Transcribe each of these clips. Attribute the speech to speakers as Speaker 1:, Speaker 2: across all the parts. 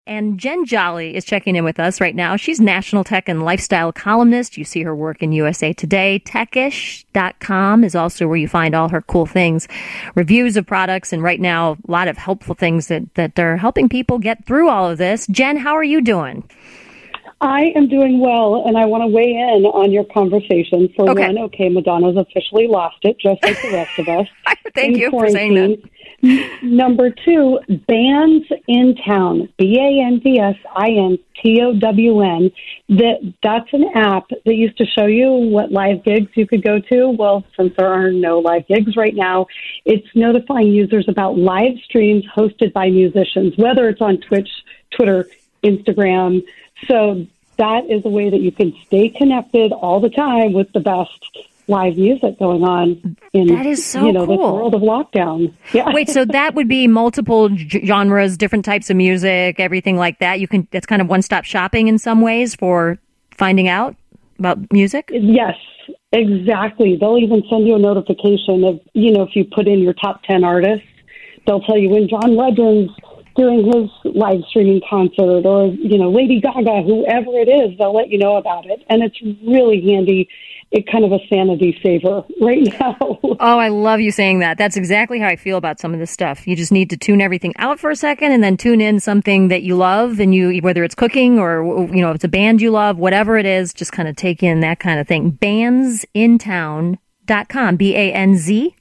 Speaker 1: And Jen Jolly is checking in with us right now. She's national tech and lifestyle columnist. You see her work in USA Today. Techish.com is also where you find all her cool things, reviews of products, and right now, a lot of helpful things that are helping people get through all of this. Jen, how are you doing?
Speaker 2: I am doing well, and I want to weigh in on your conversation. For one, Madonna's officially lost it, just like the rest of us.
Speaker 1: Thank you for saying that.
Speaker 2: Number two, Bands in Town, BANDSINTOWN. That's an app that used to show you what live gigs you could go to. Well, since there are no live gigs right now, it's notifying users about live streams hosted by musicians, whether it's on Twitch, Twitter, Instagram. So that is a way that you can stay connected all the time with the best live music going on in
Speaker 1: that is so cool.
Speaker 2: This world of lockdown. Yeah.
Speaker 1: Wait, so that would be multiple genres, different types of music, everything like that. That's kind of one-stop shopping in some ways for finding out about music?
Speaker 2: Yes, exactly. They'll even send you a notification of, if you put in your top 10 artists, they'll tell you when John Legend's doing his live streaming concert or, Lady Gaga, whoever it is, they'll let you know about it. And it's really handy. It's kind of a sanity saver right now.
Speaker 1: Oh, I love you saying that. That's exactly how I feel about some of this stuff. You just need to tune everything out for a second and then tune in something that you love, and whether it's cooking or, if it's a band you love, whatever it is, just kind of take in that kind of thing. Bandsintown.com, BANZ?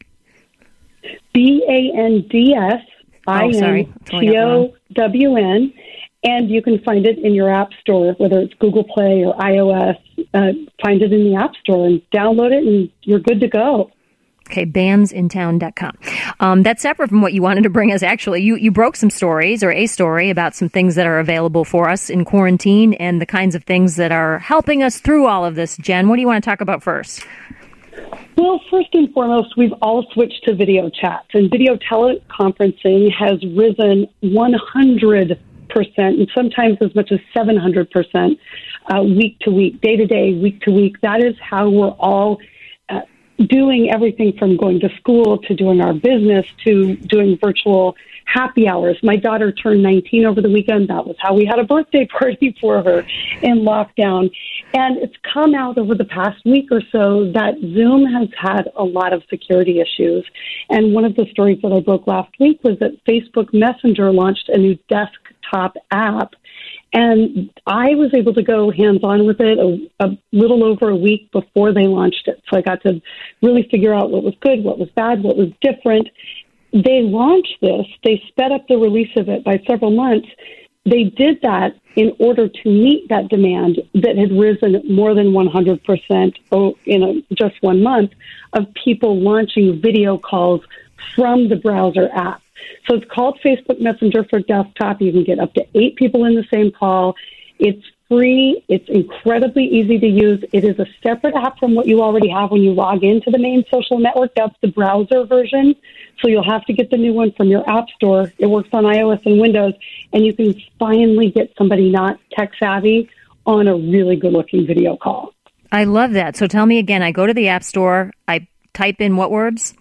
Speaker 2: BANDSINTOWN. And you can find it in your app store, whether it's Google Play or iOS. Find it in the app store and download it, and you're good to go.
Speaker 1: Okay, bandsintown.com. That's separate from what you wanted to bring us, actually. You broke some stories, or a story, about some things that are available for us in quarantine and the kinds of things that are helping us through all of this. Jen, what do you want to talk about first?
Speaker 2: Well, first and foremost, we've all switched to video chats, and video teleconferencing has risen 100%, and sometimes as much as 700% week to week, day to day, week to week. That is how we're all doing everything from going to school to doing our business to doing virtual happy hours. My daughter turned 19 over the weekend. That was how we had a birthday party for her in lockdown. And it's come out over the past week or so that Zoom has had a lot of security issues. And one of the stories that I broke last week was that Facebook Messenger launched a new desktop app. And I was able to go hands-on with it a little over a week before they launched it. So I got to really figure out what was good, what was bad, what was different. They launched this. They sped up the release of it by several months. They did that in order to meet that demand that had risen more than 100% in just 1 month of people launching video calls from the browser app. So it's called Facebook Messenger for desktop. You can get up to 8 people in the same call. It's free. It's incredibly easy to use. It is a separate app from what you already have when you log into the main social network. That's the browser version. So you'll have to get the new one from your app store. It works on iOS and Windows. And you can finally get somebody not tech savvy on a really good looking video call.
Speaker 1: I love that. So tell me again, I go to the app store. I type in what words?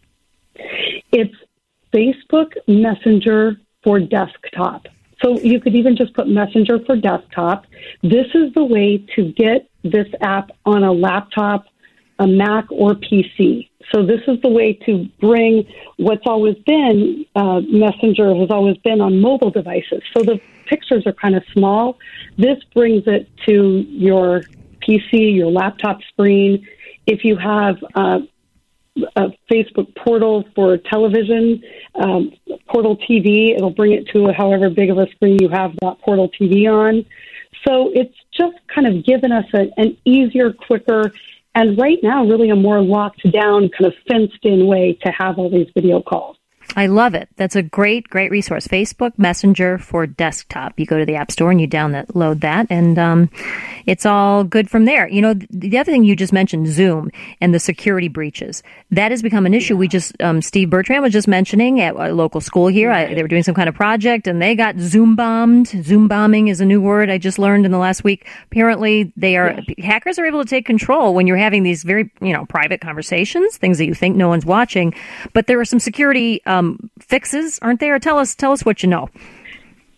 Speaker 2: It's Facebook Messenger for desktop. So you could even just put Messenger for desktop. This is the way to get this app on a laptop, a Mac, or PC. So this is the way to bring what's always been, Messenger has always been on mobile devices. So the pictures are kind of small. This brings it to your PC, your laptop screen. If you have a Facebook portal for television, Portal TV, it'll bring it to however big of a screen you have that Portal TV on. So it's just kind of given us an easier, quicker, and right now really a more locked down, kind of fenced in way to have all these video calls.
Speaker 1: I love it. That's a great, great resource. Facebook Messenger for desktop. You go to the App Store and you download that, and it's all good from there. You know, the other thing you just mentioned, Zoom and the security breaches. That has become an issue. We just, Steve Bertrand was just mentioning at a local school here, they were doing some kind of project and they got Zoom bombed. Zoom bombing is a new word I just learned in the last week. Apparently hackers are able to take control when you're having these very, private conversations, things that you think no one's watching. But there are some security fixes, aren't there? Tell us what you know.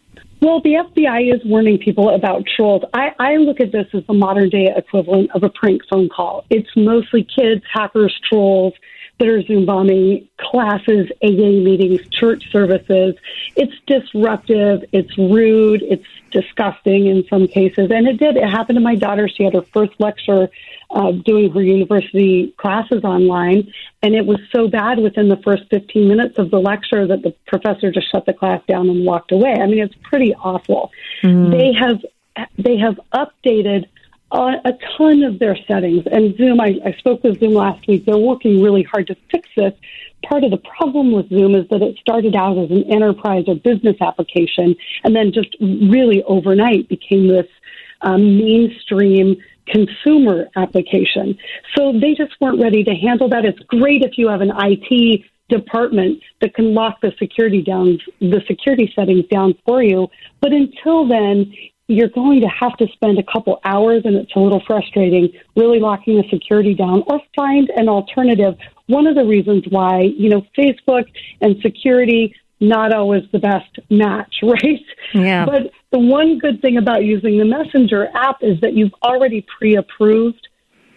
Speaker 2: Well, the FBI is warning people about trolls. I look at this as the modern day equivalent of a prank phone call. It's mostly kids, hackers, trolls that are Zoom bombing classes, AA meetings, church services. It's disruptive. It's rude. It's disgusting in some cases. And it happened to my daughter. She had her first lecture doing her university classes online. And it was so bad within the first 15 minutes of the lecture that the professor just shut the class down and walked away. I mean, it's pretty awful. They have updated a ton of their settings. And Zoom, I spoke with Zoom last week. They're working really hard to fix this. Part of the problem with Zoom is that it started out as an enterprise or business application and then just really overnight became this mainstream consumer application. So they just weren't ready to handle that. It's great if you have an IT department that can lock the security settings down for you. But until then, you're going to have to spend a couple hours, and it's a little frustrating, really locking the security down or find an alternative. One of the reasons why, Facebook and security, not always the best match, right?
Speaker 1: Yeah.
Speaker 2: But the one good thing about using the Messenger app is that you've already pre-approved.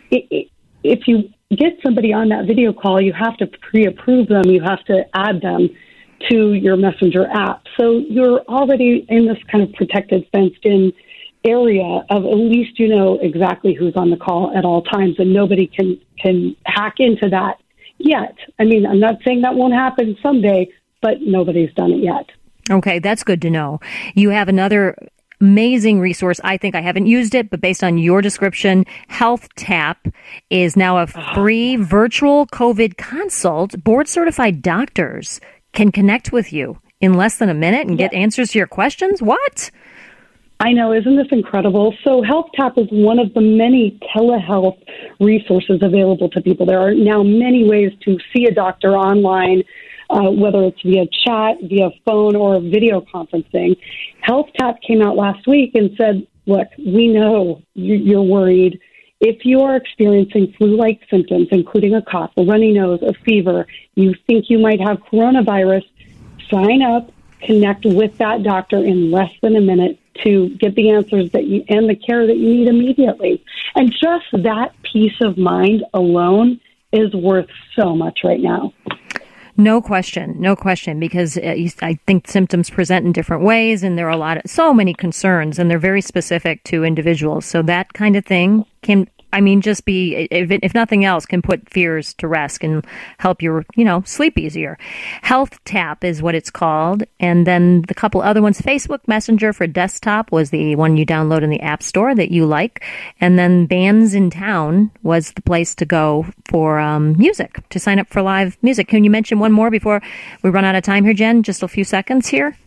Speaker 2: If you get somebody on that video call, you have to pre-approve them. You have to add them to your Messenger app. So you're already in this kind of protected, fenced-in area of at least you know exactly who's on the call at all times, and nobody can hack into that yet. I mean, I'm not saying that won't happen someday, but nobody's done it yet.
Speaker 1: Okay, that's good to know. You have another amazing resource. I think I haven't used it, but based on your description, HealthTap is now a free virtual COVID consult. Board-certified doctors can connect with you in less than a minute and get answers to your questions? What?
Speaker 2: I know. Isn't this incredible? So HealthTap is one of the many telehealth resources available to people. There are now many ways to see a doctor online, whether it's via chat, via phone, or video conferencing. HealthTap came out last week and said, look, we know you're worried. If you are experiencing flu-like symptoms, including a cough, a runny nose, a fever, you think you might have coronavirus, sign up, connect with that doctor in less than a minute to get the answers and the care that you need immediately. And just that peace of mind alone is worth so much right now.
Speaker 1: No question, because I think symptoms present in different ways, and there are so many concerns, and they're very specific to individuals. So that kind of thing can, just be, if nothing else, can put fears to rest and help you, sleep easier. HealthTap is what it's called. And then the couple other ones, Facebook Messenger for desktop was the one you download in the App Store that you like. And then Bands in Town was the place to go for music, to sign up for live music. Can you mention one more before we run out of time here, Jen? Just a few seconds here.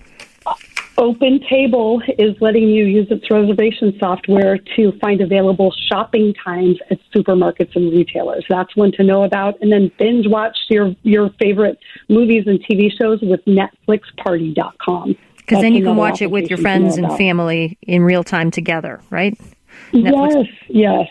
Speaker 2: OpenTable is letting you use its reservation software to find available shopping times at supermarkets and retailers. That's one to know about. And then binge watch your favorite movies and TV shows with NetflixParty.com.
Speaker 1: Because then you can watch it with your friends and family in real time together, right?
Speaker 2: Netflix. Yes.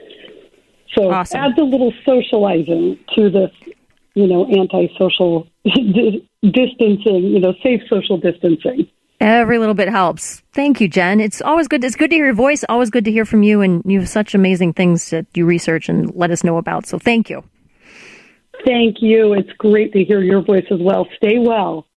Speaker 2: So
Speaker 1: awesome.
Speaker 2: Adds a little socializing to this, anti-social distancing, safe social distancing.
Speaker 1: Every little bit helps. Thank you, Jen. It's always good. It's good to hear your voice. Always good to hear from you. And you have such amazing things that you research and let us know about. So thank you.
Speaker 2: Thank you. It's great to hear your voice as well. Stay well.